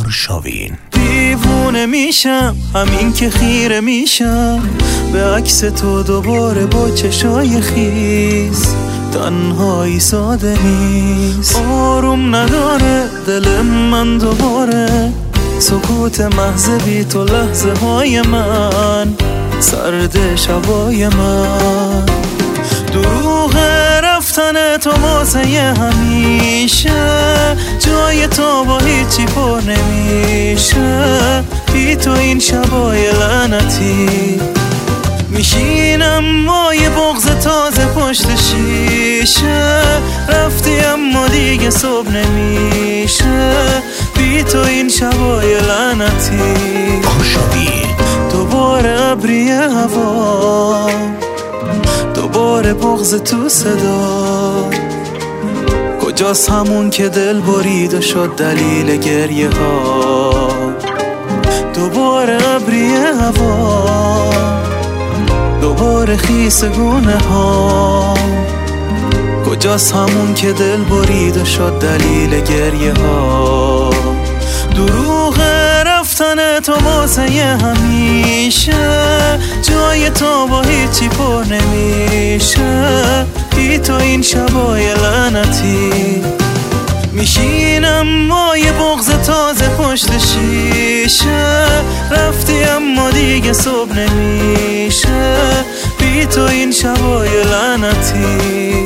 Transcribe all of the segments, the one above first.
آرشاوین. دیوونه میشم همین که خیره میشم به عکس تو دوباره با چشای خیس. تنهایی ساده نیست، آروم نداره دل من دوباره. سکوت محض بی تو لحظه های من، سرد شبای من. دروغ رفتن تو واسه همیشه، جای تو با هیچی پر نمیشه. بی تو این شبای لعنتی میشینم با یه بغض تازه پشت شیشه. رفتی اما دیگه صبح نمیشه. بی تو این شبای لعنتی آرشاوین. دوباره ابری هوا، دوباره بغض تو صدا. کجاست همون که دل برید و شد دلیل گریه ها؟ دوباره ابری هوا، دوباره خیس گونه ها. کجاست همون که دل برید و شد دلیل گریه ها؟ دروغ رفتن تو واسه همیشه، جای تو با هیچی پر نمیشه. بی تو این شبای لعنتی میشینم با یه بغض تازه پشت شیشه. رفتی اما دیگه صبح نمیشه. بی تو این شبای لعنتی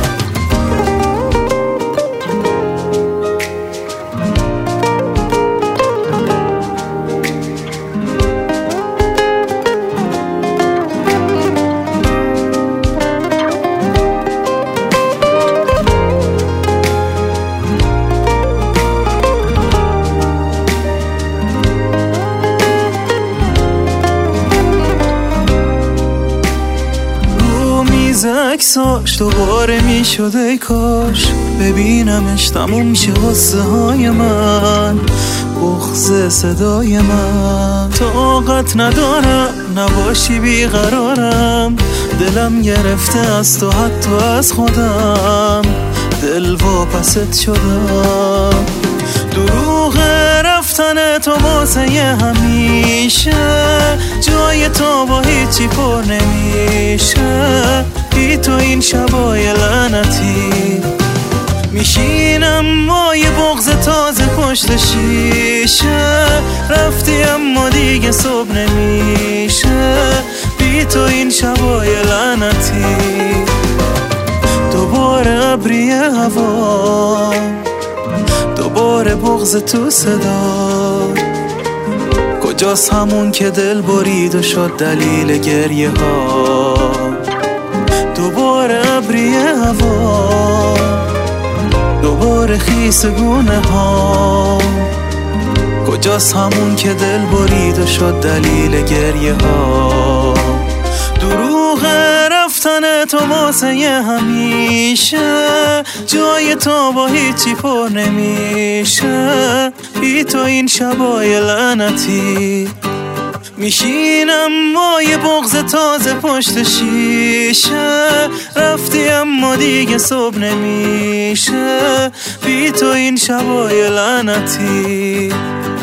عکساش دوباره میشد ای کاش ببینمش تموم شه غصه های من، بغض صدای من. طاقت ندارم نباشی بیقرارم، دلم گرفته از تو حتی از خودم، دل واپست شدم. دروغ رفتن تو واسه همیشه، جای تو با هیچی پر نمیشه. بی تو این شبای لعنتی میشینم با یه بغض تازه پشت شیشه. رفتی اما دیگه صبح نمیشه. بی تو این شبای لعنتی دوباره ابری هوا، دوباره بغض تو صدا. کجاست همون که دل برید و شد دلیل گریه ها؟ دوباره ابری هوا، دوباره خیس گونه ها. کجاست همون که دل برید و شد دلیل گریه ها؟ دروغ رفتن تو واسه همیشه، جای تو با هیچی پر نمیشه. بی تو این شبای لعنتی میشینم با یه بغض تازه پشت شیشه. رفتی اما دیگه صبح نمیشه. بی تو این شبای لعنتی